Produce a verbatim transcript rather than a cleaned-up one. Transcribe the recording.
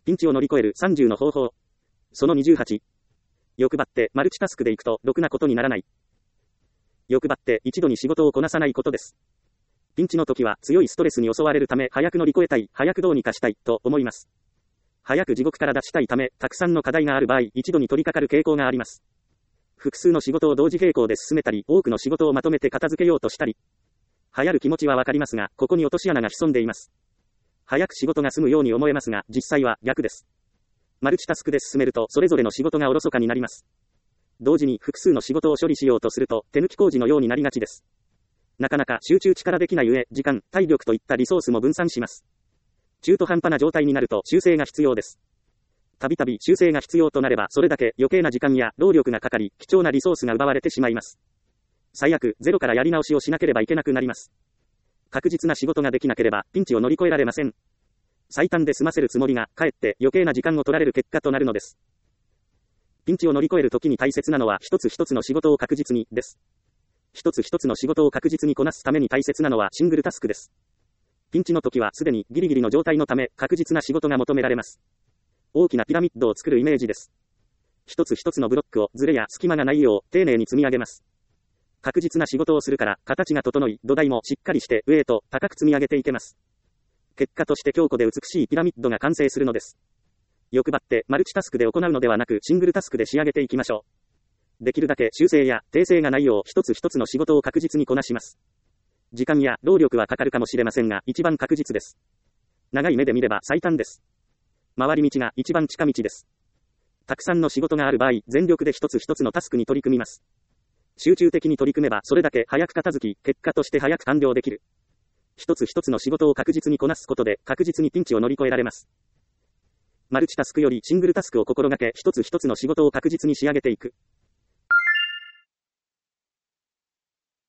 ピンチを乗り越えるさんじゅうの方法。そのにじゅうはち。欲張ってマルチタスクでいくとろくなことにならない。欲張って一度に仕事をこなさないことです。ピンチの時は強いストレスに襲われるため早く乗り越えたい、早くどうにかしたいと思います。早く地獄から脱したいため、たくさんの課題がある場合、一度に取り掛かる傾向があります。複数の仕事を同時並行で進めたり、多くの仕事をまとめて片付けようとしたり。流行る気持ちはわかりますが、ここに落とし穴が潜んでいます。早く仕事が済むように思えますが、実際は逆です。マルチタスクで進めると、それぞれの仕事がおろそかになります。同時に複数の仕事を処理しようとすると、手抜き工事のようになりがちです。なかなか集中力できない上、時間、体力といったリソースも分散します。中途半端な状態になると修正が必要です。たびたび修正が必要となれば、それだけ余計な時間や労力がかかり、貴重なリソースが奪われてしまいます。最悪、ゼロからやり直しをしなければいけなくなります。確実な仕事ができなければ、ピンチを乗り越えられません。最短で済ませるつもりが、かえって余計な時間を取られる結果となるのです。ピンチを乗り越えるときに大切なのは、一つ一つの仕事を確実に、です。一つ一つの仕事を確実にこなすために大切なのはシングルタスクです。ピンチの時はすでにギリギリの状態のため、確実な仕事が求められます。大きなピラミッドを作るイメージです。一つ一つのブロックをズレや隙間がないよう丁寧に積み上げます。確実な仕事をするから、形が整い、土台もしっかりして上へと高く積み上げていけます。結果として強固で美しいピラミッドが完成するのです。欲張ってマルチタスクで行うのではなく、シングルタスクで仕上げていきましょう。できるだけ修正や訂正がないよう一つ一つの仕事を確実にこなします。時間や労力はかかるかもしれませんが、一番確実です。長い目で見れば最短です。回り道が一番近道です。たくさんの仕事がある場合、全力で一つ一つのタスクに取り組みます。集中的に取り組めばそれだけ早く片付き、結果として早く完了できる。一つ一つの仕事を確実にこなすことで確実にピンチを乗り越えられます。マルチタスクよりシングルタスクを心がけ、一つ一つの仕事を確実に仕上げていく。